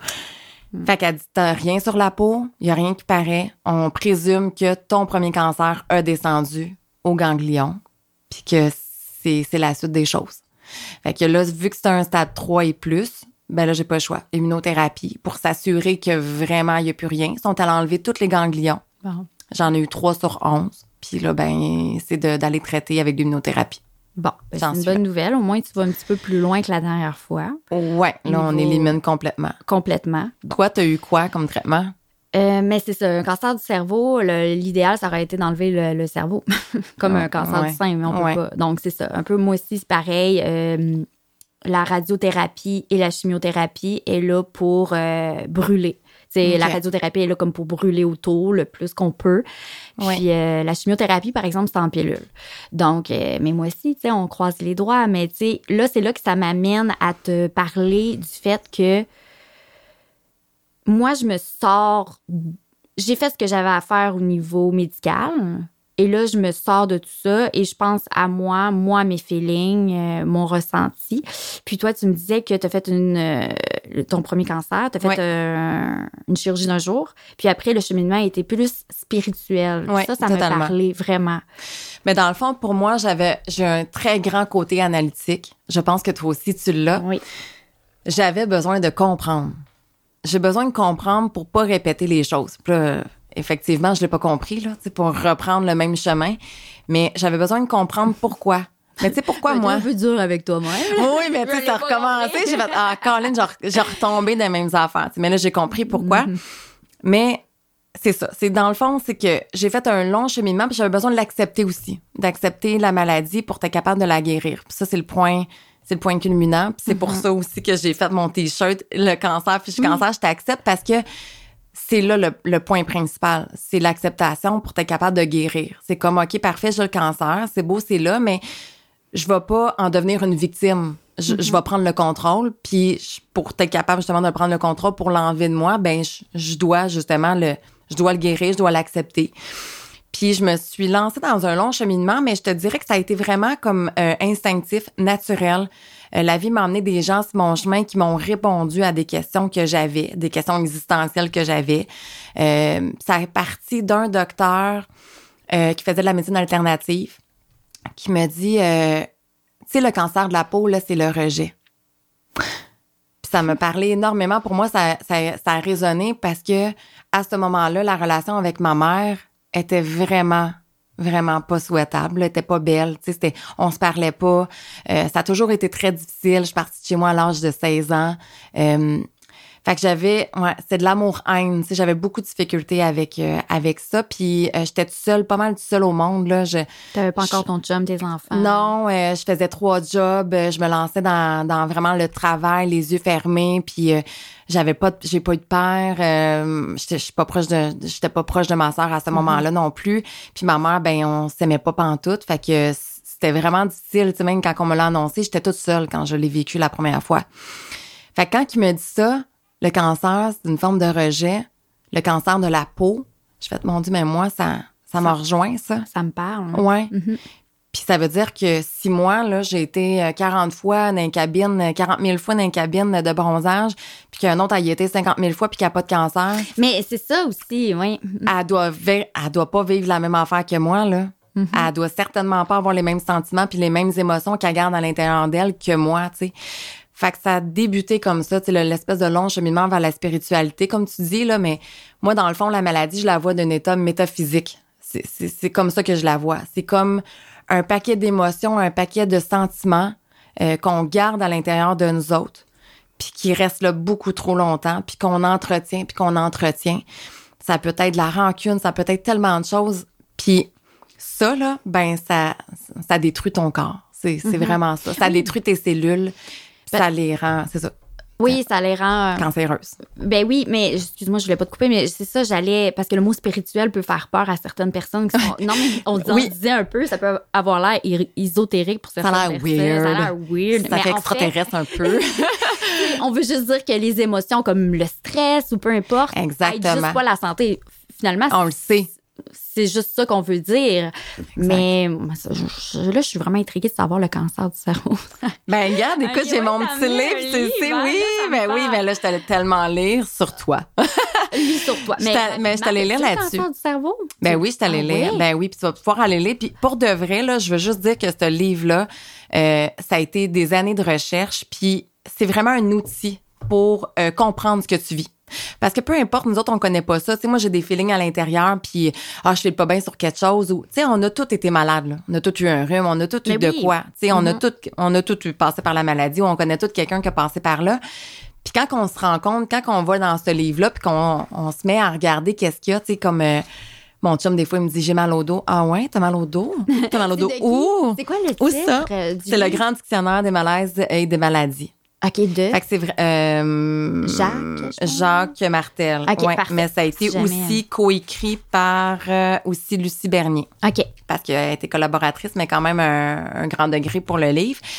Mm. Fait qu'elle dit, t'as rien sur la peau, il y a rien qui paraît. On présume que ton premier cancer a descendu au ganglion, puis que c'est, c'est la suite des choses. Fait que là, vu que c'est un stade trois et plus, ben là, j'ai pas le choix. Immunothérapie pour s'assurer que vraiment, il n'y a plus rien. Ils sont allés enlever tous les ganglions. Bon. J'en ai eu trois sur onze. Puis là, ben, c'est de, d'aller traiter avec l'immunothérapie. Bon, ben c'est une bonne nouvelle. Au moins, tu vas un petit peu plus loin que la dernière fois. Ouais, là, on élimine complètement. Complètement. Toi, t'as eu quoi comme traitement? Euh, mais c'est ça, un cancer du cerveau, le, l'idéal, ça aurait été d'enlever le, le cerveau, comme ah, un cancer ouais. du sein, mais on peut ouais. pas. Donc, c'est ça. Un peu, moi aussi, c'est pareil. Euh, la radiothérapie et la chimiothérapie est là pour euh, brûler. Okay. La radiothérapie est là comme pour brûler autour le plus qu'on peut. Puis ouais. euh, la chimiothérapie, par exemple, c'est en pilule. Donc, euh, mais moi aussi, tu sais, on croise les doigts. Mais tu sais, là, c'est là que ça m'amène à te parler du fait que moi, je me sors... J'ai fait ce que j'avais à faire au niveau médical. Et là, je me sors de tout ça et je pense à moi, moi, mes feelings, euh, mon ressenti. Puis toi, tu me disais que tu as fait une, euh, ton premier cancer, tu as fait ouais. euh, une chirurgie d'un jour. Puis après, le cheminement a été plus spirituel. Ouais, ça, ça m'a totalement. parlé vraiment. Mais dans le fond, pour moi, j'avais j'ai un très grand côté analytique. Je pense que toi aussi, tu l'as. Oui. J'avais besoin de comprendre. J'ai besoin de comprendre pour pas répéter les choses. Puis là, effectivement, je l'ai pas compris, là, tu sais, pour reprendre le même chemin. Mais j'avais besoin de comprendre pourquoi. Mais tu sais, pourquoi moi? un peu dur avec toi-même. Oui, mais tu sais, ça a recommencé. J'ai fait, ah, Colin, j'ai, j'ai retombé dans les mêmes affaires. T'sais, mais là, j'ai compris pourquoi. Mm-hmm. Mais c'est ça. C'est dans le fond, c'est que j'ai fait un long cheminement puis j'avais besoin de l'accepter aussi. D'accepter la maladie pour être capable de la guérir. Puis ça, c'est le point... C'est le point culminant. Puis c'est mm-hmm. pour ça aussi que j'ai fait mon T-shirt, le cancer, fiche mm-hmm. cancer, je t'accepte parce que c'est là le, le point principal. C'est l'acceptation pour être capable de guérir. C'est comme, OK, parfait, j'ai le cancer, c'est beau, c'est là, mais je vais pas en devenir une victime. Je, mm-hmm. je vais prendre le contrôle, puis je, pour être capable justement de prendre le contrôle pour l'enlever de moi, ben je, je dois justement le, je dois le guérir, je dois l'accepter. Puis je me suis lancée dans un long cheminement, mais je te dirais que ça a été vraiment comme euh, instinctif, naturel. Euh, la vie m'a emmené des gens sur mon chemin qui m'ont répondu à des questions que j'avais, des questions existentielles que j'avais. Euh, ça est parti d'un docteur euh, qui faisait de la médecine alternative, qui me dit, euh, tu sais, le cancer de la peau, là, c'est le rejet. Puis ça m'a parlé énormément. Pour moi, ça, ça, ça a résonné parce que à ce moment-là, la relation avec ma mère était vraiment, vraiment pas souhaitable. Elle était pas belle. Tu sais, c'était, on se parlait pas. Euh, ça a toujours été très difficile. Je suis partie de chez moi à l'âge de seize ans. Euh, fait que j'avais, ouais, c'est de l'amour-haine. Tu sais, j'avais beaucoup de difficultés avec euh, avec ça. Puis euh, j'étais toute seule, pas mal toute seule au monde là. Je T'avais pas encore ton chum, tes enfants. Non, euh, je faisais trois jobs. Je me lançais dans dans vraiment le travail, les yeux fermés. Puis euh, j'avais pas, j'ai pas eu de père. Euh, j'étais, je suis pas proche de, j'étais pas proche de ma sœur à ce mm-hmm. moment-là non plus. Puis ma mère, ben on s'aimait pas pantoute. Fait que c'était vraiment difficile. Tu sais, même quand on me l'a annoncé, j'étais toute seule quand je l'ai vécu la première fois. Fait que quand il me dit ça. Le cancer, c'est une forme de rejet. Le cancer de la peau. Je fais, mon Dieu, mais moi, ça, ça m'a rejoint, ça. Ça me parle. Hein? Ouais. Mm-hmm. Puis ça veut dire que si moi, là, j'ai été quarante fois dans une cabine, quarante mille fois dans une cabine de bronzage, puis qu'un autre a y été cinquante mille fois puis qu'il n'a pas de cancer. Mais c'est ça aussi, oui. Elle doit, vi- elle doit pas vivre la même affaire que moi, là. Mm-hmm. Elle doit certainement pas avoir les mêmes sentiments puis les mêmes émotions qu'elle garde à l'intérieur d'elle que moi, tu sais. Fait que ça a débuté comme ça, tu sais, l'espèce de long cheminement vers la spiritualité, comme tu dis, là, mais moi, dans le fond, la maladie, je la vois d'un état métaphysique. C'est, c'est, c'est comme ça que je la vois. C'est comme un paquet d'émotions, un paquet de sentiments euh, qu'on garde à l'intérieur de nous autres, puis qui restent là beaucoup trop longtemps, puis qu'on entretient, puis qu'on entretient. Ça peut être de la rancune, ça peut être tellement de choses. Puis ça, là, ben ça, ça détruit ton corps. C'est, c'est mm-hmm. vraiment ça. Ça détruit tes cellules. Ça les rend, c'est ça. Oui, ça les rend... Euh, cancéreuses. Ben oui, mais excuse-moi, je voulais pas te couper, mais c'est ça, j'allais... Parce que le mot spirituel peut faire peur à certaines personnes qui sont... Non, mais on, oui. on disait un peu, ça peut avoir l'air ésotérique pour certaines personnes. Ça a l'air weird. Ça a l'air weird. Ça fait extraterrestre un peu. On veut juste dire que les émotions comme le stress ou peu importe... Exactement. Aident juste pas la santé. Finalement... On le sait. C'est juste ça qu'on veut dire. Exact. Mais je, là, je suis vraiment intriguée de savoir le cancer du cerveau. Ben, regarde, écoute, j'ai mon petit livre, tu sais, oui, ben oui, mais là, je t'allais tellement lire sur toi. Lui sur toi. Mais, mais je t'allais lire là-dessus. Le cancer du cerveau? Ben oui, je t'allais ah, lire. Oui? Ben oui, puis tu vas pouvoir aller lire. Puis pour de vrai, là, je veux juste dire que ce livre-là, euh, ça a été des années de recherche, puis c'est vraiment un outil pour euh, comprendre ce que tu vis. Parce que peu importe, nous autres, on connaît pas ça. Tu sais, moi, j'ai des feelings à l'intérieur, puis ah, je file pas bien sur quelque chose. Ou, tu sais, on a tous été malades, là. On a tous eu un rhume, on a tous eu de oui. quoi. Tu sais, mm-hmm. on a tous, on a tous eu passé par la maladie, ou on connaît tous quelqu'un qui a passé par là. Puis quand on se rend compte, quand on va dans ce livre-là, puis qu'on on se met à regarder qu'est-ce qu'il y a, tu sais, comme euh, mon chum, des fois, il me dit, j'ai mal au dos. Ah ouais, t'as mal au dos? T'as mal au dos où? C'est quoi le titre? Où ça? Euh, du... C'est le grand dictionnaire des malaises et des maladies. OK, de? Fait que c'est vrai. Euh, Jacques. Jacques Martel. OK, ouais, parfait. mais ça a été aussi coécrit par euh, aussi Lucie Bernier. OK. Parce qu'elle a été collaboratrice, mais quand même un, un grand degré pour le livre.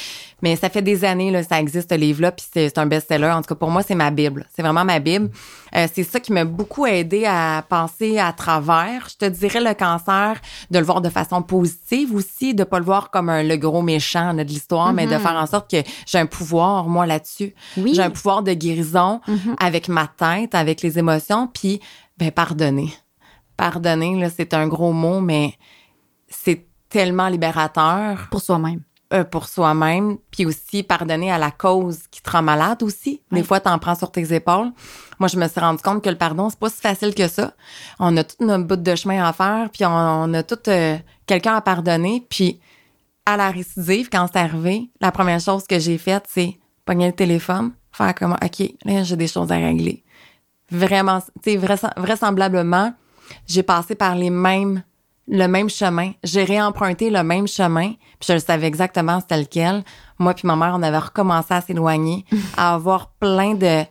Mais ça fait des années, là, ça existe, ce livre-là, puis c'est, c'est un best-seller. En tout cas, pour moi, c'est ma Bible. C'est vraiment ma Bible. Euh, c'est ça qui m'a beaucoup aidé à passer à travers, je te dirais, le cancer, de le voir de façon positive aussi, de pas le voir comme un, le gros méchant là, de l'histoire, mm-hmm. mais de faire en sorte que j'ai un pouvoir, moi, là-dessus. Oui. J'ai un pouvoir de guérison mm-hmm. avec ma tête, avec les émotions, puis, ben, pardonner. Pardonner, là, c'est un gros mot, mais c'est tellement libérateur. Pour soi-même. Euh, pour soi-même, puis aussi pardonner à la cause qui te rend malade aussi. Oui. Des fois, t'en prends sur tes épaules. Moi, je me suis rendu compte que le pardon, c'est pas si facile que ça. On a tout notre bout de chemin à faire, puis on, on a tout euh, quelqu'un à pardonner. Puis à la récidive, quand c'est arrivé, la première chose que j'ai faite, c'est pogner le téléphone, faire comme « OK, là, j'ai des choses à régler ». Vraiment, tu sais, vraisem- vraisemblablement, j'ai passé par les mêmes le même chemin. J'ai réemprunté le même chemin, puis je le savais exactement c'était lequel. Moi puis ma mère, on avait recommencé à s'éloigner, à avoir plein de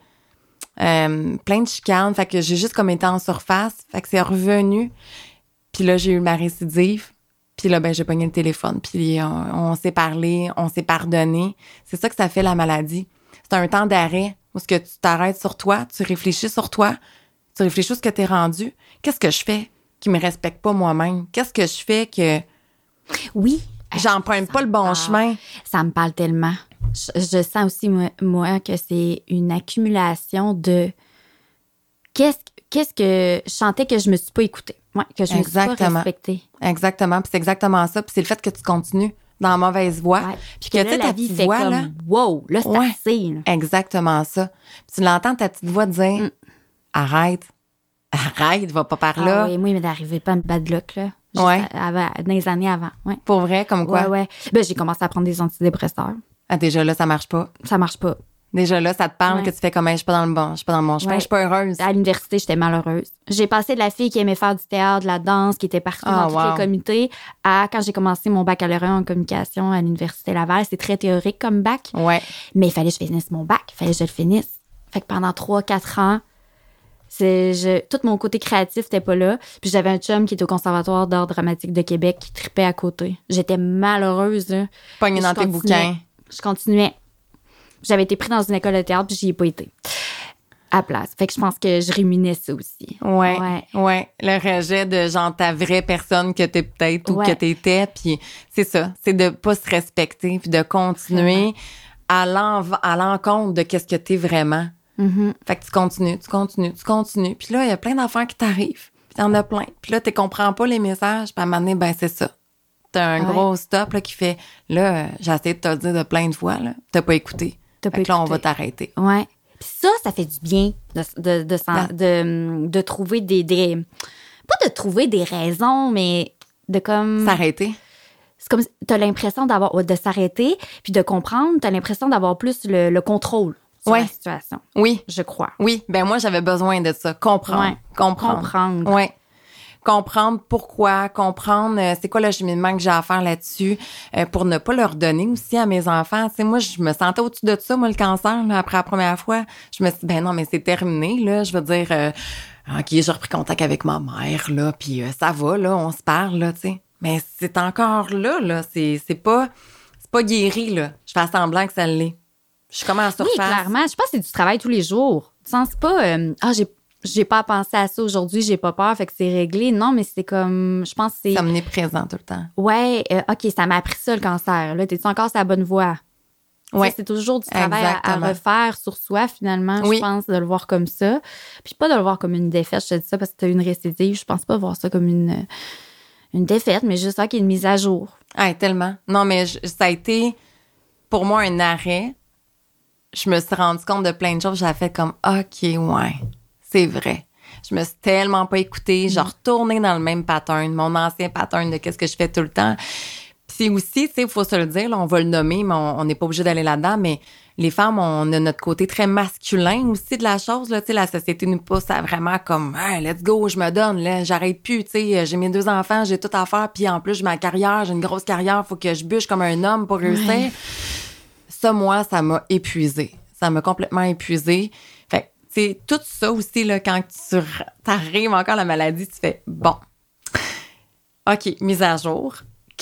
euh, plein de chicanes. Fait que j'ai juste comme été en surface. Fait que c'est revenu. Puis là, j'ai eu ma récidive. Puis là, ben j'ai pogné le téléphone. Puis on, on s'est parlé, on s'est pardonné. C'est ça que ça fait, la maladie. C'est un temps d'arrêt où ce que tu t'arrêtes sur toi, tu réfléchis sur toi, tu réfléchis à ce que t'es rendu. Qu'est-ce que je fais qui me respecte pas moi-même? Qu'est-ce que je fais que... Oui. J'emprunte pas le bon parle. chemin? Ça me parle tellement. Je, je sens aussi, moi, moi, que c'est une accumulation de... Qu'est-ce, qu'est-ce que je sentais que je me suis pas écoutée? Ouais, que je exactement. me suis pas respectée. Exactement. Puis c'est exactement ça. Puis c'est le fait que tu continues dans la mauvaise voie. Ouais. Puis que, que là, la vie fait voix, comme, là, wow, là, c'est ouais, assez. Là. Exactement ça. Puis tu l'entends, ta petite voix dire, mm. arrête. Arrête, va pas par là. Ah oui, moi, il m'est arrivé pas de bad luck, là. Juste ouais. Avant, dans les années avant, ouais. Pour vrai, comme quoi? Ouais, ouais. Ben, j'ai commencé à prendre des antidépresseurs. Ah, déjà là, ça marche pas. Ça marche pas. Déjà là, ça te parle ouais. que tu fais comme, je suis pas dans le bon, je suis pas dans le bon chemin, ouais. je suis pas heureuse. À l'université, j'étais malheureuse. J'ai passé de la fille qui aimait faire du théâtre, de la danse, qui était partout oh, dans tous wow. les comités, à quand j'ai commencé mon baccalauréat en communication à l'Université Laval. C'est très théorique comme bac. Ouais. Mais il fallait que je finisse mon bac. Il fallait que je le finisse. Fait que pendant trois, quatre ans, c'est, je, tout mon côté créatif n'était pas là. Puis j'avais un chum qui était au Conservatoire d'art dramatique de Québec qui tripait à côté. J'étais malheureuse. Pogné dans tes bouquins. Je continuais. J'avais été prise dans une école de théâtre puis j'y ai pas été. À place. Fait que je pense que je ruminais ça aussi. Ouais. Ouais. ouais. Le rejet de genre ta vraie personne que t'es peut-être ou ouais. que t'étais. Puis c'est ça. C'est de pas se respecter puis de continuer ouais. à, l'env- à l'encontre de qu'est-ce que t'es vraiment. Mm-hmm. Fait que tu continues, tu continues, tu continues. Puis là, il y a plein d'affaires qui t'arrivent. Puis t'en as plein. Puis là, tu comprends pas les messages. Puis à un moment donné, ben c'est ça. T'as un ouais. gros stop là, qui fait, là, j'ai essayé de te le dire de plein de fois, là. T'as pas écouté. T'as fait pas que là, écouté. On va t'arrêter. Ouais. Puis ça, ça fait du bien de, de, de, de, de, de trouver des, des... Pas de trouver des raisons, mais de comme... S'arrêter. C'est comme, t'as l'impression d'avoir, de s'arrêter, puis de comprendre, t'as l'impression d'avoir plus le, le contrôle. Sur ouais. la situation. Oui. Je crois. Oui. Ben moi, j'avais besoin de ça. Comprendre. Ouais. Comprendre. Comprendre. Oui. Comprendre pourquoi, comprendre euh, c'est quoi le cheminement que j'ai à faire là-dessus euh, pour ne pas leur donner aussi à mes enfants. Tu sais, moi, je me sentais au-dessus de ça, moi, le cancer, là, après la première fois. Je me suis dit, ben non, mais c'est terminé, là. Je veux dire, euh, OK, j'ai repris contact avec ma mère, là, puis euh, ça va, là, on se parle, là, tu sais. Mais c'est encore là, là. C'est, c'est pas, c'est pas guéri, là. Je fais semblant que ça l'est. Je suis comme en surface. Oui, clairement. Je pense que c'est du travail tous les jours. Tu sens pas, euh, ah, j'ai, j'ai pas à penser à ça aujourd'hui, j'ai pas peur, fait que c'est réglé. Non, mais c'est comme, je pense que c'est... Ça me est présent tout le temps. Ouais, euh, OK, ça m'a appris ça, le cancer. Là, t'es-tu encore sur la bonne voie? Ouais. Ça, c'est toujours du travail à, à refaire sur soi, finalement, oui. Je pense, de le voir comme ça. Puis pas de le voir comme une défaite, je te dis ça parce que t'as eu une récidive. Je pense pas voir ça comme une, une défaite, mais juste ça qui est une mise à jour. Ah, tellement. Non, mais je, ça a été, pour moi, un arrêt. Je me suis rendu compte de plein de choses. J'avais fait comme, OK, ouais, c'est vrai. Je me suis tellement pas écoutée. J'ai retourné dans le même pattern, mon ancien pattern de qu'est-ce que je fais tout le temps. Puis aussi, tu sais, il faut se le dire, là, on va le nommer, mais on n'est pas obligé d'aller là-dedans, mais les femmes, on a notre côté très masculin aussi de la chose, là, tu sais, la société nous pousse à vraiment comme, hey, let's go, je me donne, là, j'arrête plus, tu sais, j'ai mes deux enfants, j'ai tout à faire, puis en plus, j'ai ma carrière, j'ai une grosse carrière, faut que je bûche comme un homme pour réussir. Ouais. Ça, moi, ça m'a épuisée. Ça m'a complètement épuisée. Fait tu sais, tout ça aussi, là, quand tu arrives encore à la maladie, tu fais, bon, OK, mise à jour. Qu'est-ce qui se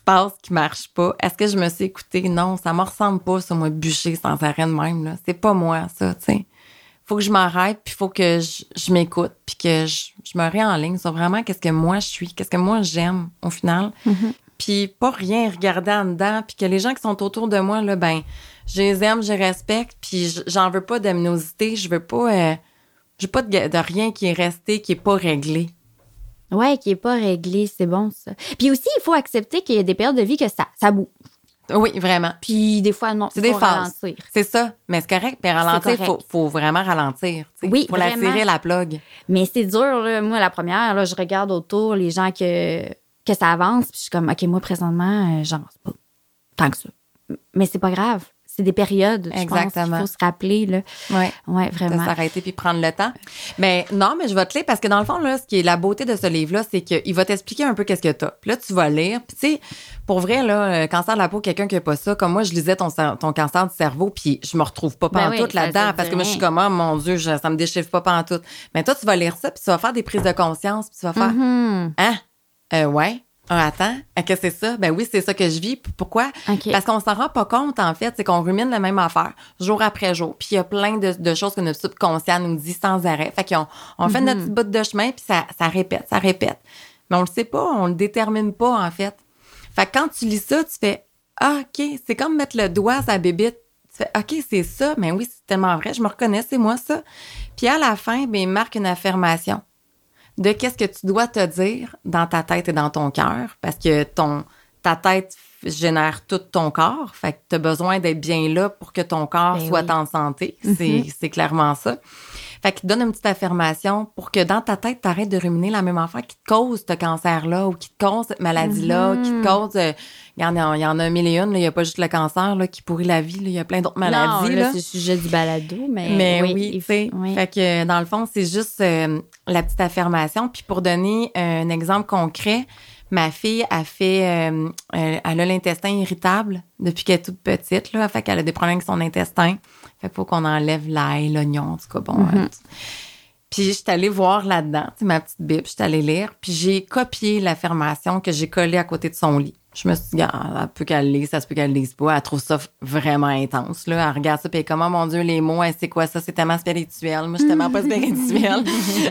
passe qui marche pas? Est-ce que je me suis écoutée? Non, ça me ressemble pas, ça, moi, bûcher sans arrêt de même, là. C'est pas moi, ça, tu sais. Faut que je m'arrête, puis faut que je, je m'écoute, puis que je, je me réenligne sur vraiment qu'est-ce que moi je suis, qu'est-ce que moi j'aime, au final. Mm-hmm. Puis pas rien regarder en dedans, puis que les gens qui sont autour de moi, là, ben, je les aime, je les respecte, puis j'en veux pas d'aminosité, je veux pas... Euh, j'ai pas de, de rien qui est resté, qui est pas réglé. Ouais, qui est pas réglé, c'est bon, ça. Puis aussi, il faut accepter qu'il y a des périodes de vie que ça, ça bouge. Oui, vraiment. Puis des fois, non, c'est il faut des phases. ralentir. C'est ça. Mais c'est correct. Puis ralentir, il faut, faut vraiment ralentir. T'sais. Oui, faut vraiment. la tirer, la plug. Mais c'est dur, là. Moi, la première, là, je regarde autour les gens que, que ça avance, puis je suis comme, OK, moi, présentement, euh, j'avance pas tant que ça. Mais c'est pas grave. C'est des périodes, je Exactement. pense qu'il faut se rappeler, là. Oui. Ouais, vraiment. De s'arrêter puis prendre le temps. Mais non, mais je vais te lire parce que dans le fond, là, ce qui est la beauté de ce livre-là, c'est qu'il va t'expliquer un peu qu'est-ce que t'as. Puis là, tu vas lire. Puis tu sais, pour vrai, là, le cancer de la peau, quelqu'un qui a pas ça, comme moi, je lisais ton, ton cancer du cerveau, puis je me retrouve pas Ben pantoute oui, là-dedans ça, parce que moi, je suis comme, oh mon Dieu, je, ça me déchiffre pas pantoute. Mais toi, tu vas lire ça, puis tu vas faire des prises de conscience, puis tu vas faire, Mm-hmm. hein? Euh, ouais. Ah, attends, qu'est-ce que c'est ça? Ben oui, c'est ça que je vis. Pourquoi? Okay. Parce qu'on s'en rend pas compte, en fait, c'est qu'on rumine la même affaire, jour après jour. Puis il y a plein de, de choses que notre subconscient nous dit sans arrêt. Fait qu'on on fait mm-hmm. notre petite bout de chemin, puis ça, ça répète, ça répète. Mais on le sait pas, on le détermine pas, en fait. Fait que quand tu lis ça, tu fais « Ah, OK, c'est comme mettre le doigt à sa bébite. » Tu fais « OK, c'est ça. » Mais oui, c'est tellement vrai, je me reconnais, c'est moi, ça. Puis à la fin, ben, il marque une affirmation de qu'est-ce que tu dois te dire dans ta tête et dans ton cœur, parce que ton ta tête génère tout ton corps, fait que tu as besoin d'être bien là pour que ton corps ben soit oui. en santé, Mm-hmm. c'est, c'est clairement ça. Fait qu'il te donne une petite affirmation pour que dans ta tête, tu arrêtes de ruminer la même affaire qui te cause ce cancer-là ou qui te cause cette maladie-là, Mm-hmm. qui te cause... Euh, il y en a, il y en a un mille et une, il n'y a pas juste le cancer là, qui pourrit la vie, il y a plein d'autres maladies. Non, là, là. c'est le sujet du balado, mais, Mais oui, oui, tu sais. oui. Fait que dans le fond, c'est juste euh, la petite affirmation. Puis pour donner un exemple concret, ma fille a fait, euh, elle a l'intestin irritable depuis qu'elle est toute petite, là. Fait qu'elle a des problèmes avec son intestin. Fait qu'il faut qu'on enlève l'ail, l'oignon, en tout cas, bon. Mm-hmm. euh, puis je suis allée voir là-dedans, tu sais, ma petite bible, je suis allée lire. Puis j'ai copié l'affirmation que j'ai collée à côté de son lit. Je me suis dit, ah, elle peut qu'elle lise, ça se peut qu'elle lise pas. Elle trouve ça vraiment intense, là. Elle regarde ça, puis elle est comme, oh mon Dieu, les mots, elle, c'est quoi ça? C'est tellement spirituel. Moi, je suis tellement pas spirituelle.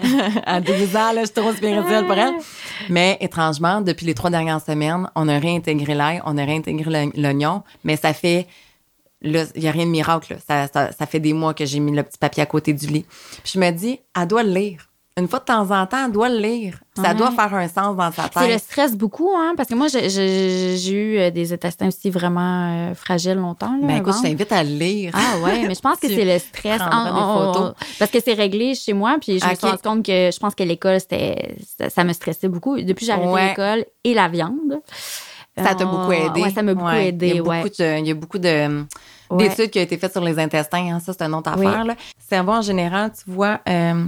À douze ans, là, je suis trop spirituelle pour elle. Mais étrangement, depuis les trois dernières semaines, on a réintégré l'ail, on a réintégré l'oignon, mais ça fait... Là, il n'y a rien de miracle. Là. Ça, ça, ça fait des mois que j'ai mis le petit papier à côté du lit. Puis je me dis, elle doit le lire. Une fois de temps en temps, elle doit le lire. Puis ça Ouais. doit faire un sens dans sa tête. C'est le stress beaucoup, hein? Parce que moi, j'ai, j'ai, j'ai eu des intestins aussi vraiment euh, fragiles longtemps. Là, ben écoute, avant. je t'invite à le lire. Ah ouais, mais je pense que Tu c'est le stress. prendras En- des on- photos. on- parce que c'est réglé chez moi, puis je me suis Ok. rendu compte que je pense que l'école, c'était, ça, ça me stressait beaucoup. Depuis que j'ai arrêté Ouais. l'école et la viande. Ça t'a on- beaucoup aidé. Ouais, ça m'a beaucoup Ouais. aidé, Il y a ouais. beaucoup de, il y a beaucoup de, Ouais. d'études qui ont été faites sur les intestins. Hein. Ça, c'est une autre Oui. affaire. Là. Le cerveau, en général, tu vois... Euh,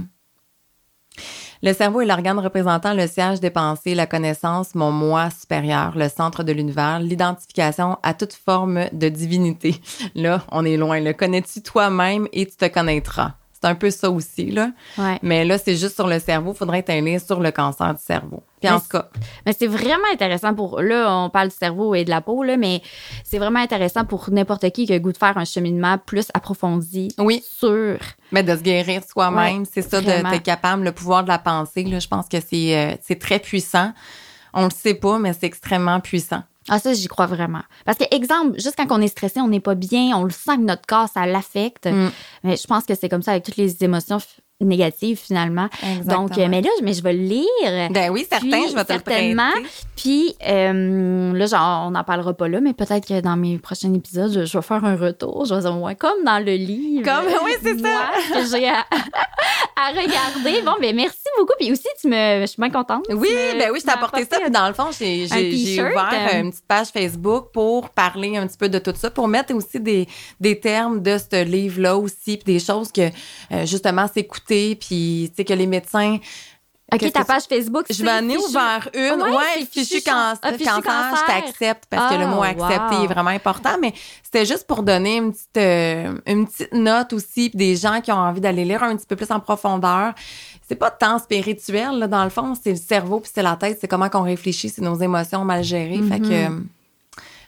le cerveau est l'organe représentant le siège des pensées, la connaissance, mon moi supérieur, le centre de l'univers, l'identification à toute forme de divinité. Là, on est loin. Le connais-tu toi-même et tu te connaîtras. C'est un peu ça aussi, là. Ouais. Mais là, c'est juste sur le cerveau. Il faudrait être un livre sur le cancer du cerveau. Puis en Mais tout cas, Mais c'est vraiment intéressant pour... Là, on parle du cerveau et de la peau, là, mais c'est vraiment intéressant pour n'importe qui qui a le goût de faire un cheminement plus approfondi oui, sur... mais de se guérir soi-même, Ouais, c'est ça, vraiment. d'être capable, le pouvoir de la pensée, là, je pense que c'est, euh, c'est très puissant. On le sait pas, mais c'est extrêmement puissant. Ah, ça, j'y crois vraiment. Parce que, exemple, juste quand on est stressé, on n'est pas bien, on le sent que notre corps, ça l'affecte. Mm. Mais je pense que c'est comme ça avec toutes les émotions f- négatives, finalement. Exactement. Donc, euh, mais là, mais je vais le lire. Ben oui, certain, Puis, je vais te le certainement. prêter. Puis, euh, là, genre, on n'en parlera pas là, mais peut-être que dans mes prochains épisodes, je, je vais faire un retour. Je vais dire, ouais, comme dans le livre. Comme, oui, c'est ça. moi, que j'ai à, à regarder. Bon, ben merci beaucoup. Puis aussi, tu me, je suis bien contente. Oui, Tu me- ben oui, je tu t'ai m'as apporté ça. apporté Puis dans le fond, j'ai, un j'ai, j'ai t-shirt, ouvert euh, une petite page Facebook pour parler un petit peu de tout ça, pour mettre aussi des, des termes de ce livre-là aussi, puis des choses que, euh, justement, s'écouter, puis, tu sais, que les médecins... OK, Qu'est-ce ta que page Facebook, Je m'en ai fichu- ouvert une. Ouais, Ouais, c'est fichu, fichu can- can- ah, fichu cancer, cancer. je t'accepte parce que le Ah, mot accepter wow. est vraiment important. Mais c'était juste pour donner une petite, euh, une petite note aussi, puis des gens qui ont envie d'aller lire un petit peu plus en profondeur. C'est pas tant spirituel, là, dans le fond. C'est le cerveau puis c'est la tête. C'est comment qu'on réfléchit, c'est nos émotions mal gérées. Fait que, Mm-hmm. euh,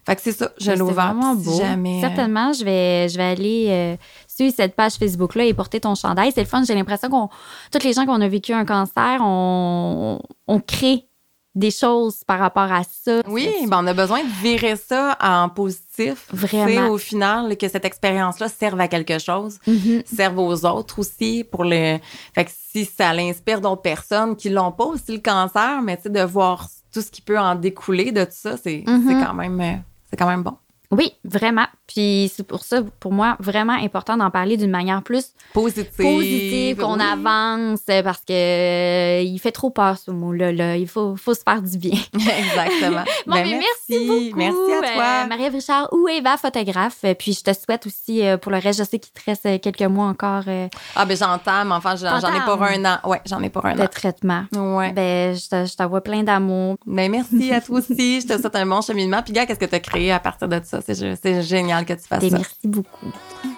Fait que c'est ça, je C'est l'ai ouvert. vraiment Si beau. jamais, euh, Certainement, je vais, je vais aller euh, suivre cette page Facebook-là et porter ton chandail. C'est le fun. J'ai l'impression qu'on, toutes les gens qui ont vécu un cancer, on, on crée des choses par rapport à ça. Oui, ben on a besoin de virer ça en positif. Vraiment. C'est au final que cette expérience-là serve à quelque chose, Mhm. serve aux autres aussi pour le. Fait que si ça l'inspire d'autres personnes qui l'ont pas aussi le cancer, mais tu sais de voir tout ce qui peut en découler de tout ça, c'est Mhm. c'est quand même euh, c'est quand même bon. Oui, vraiment. Puis c'est pour ça, pour moi, vraiment important d'en parler d'une manière plus Positive. positive, qu'on oui. avance, parce que euh, il fait trop peur, ce mot-là. Là. Il faut, faut se faire du bien. Exactement. Bon, Ben, mais merci beaucoup. Merci à toi. Euh, Marie-Ève Richard ou Eva, photographe. Euh, Puis je te souhaite aussi, euh, pour le reste, je sais qu'il te reste euh, quelques mois encore euh, Ah ben j'entame, enfin j'en j'en ai pour un an. Ouais, j'en ai pour un de an. traitement. Ouais. Ben, je te- je t'envoie plein d'amour. Ben merci à toi aussi. Je te souhaite un bon cheminement. Puis gars, qu'est-ce que tu as créé à partir de ça? C'est c'est génial que tu fasses Et ça. merci beaucoup.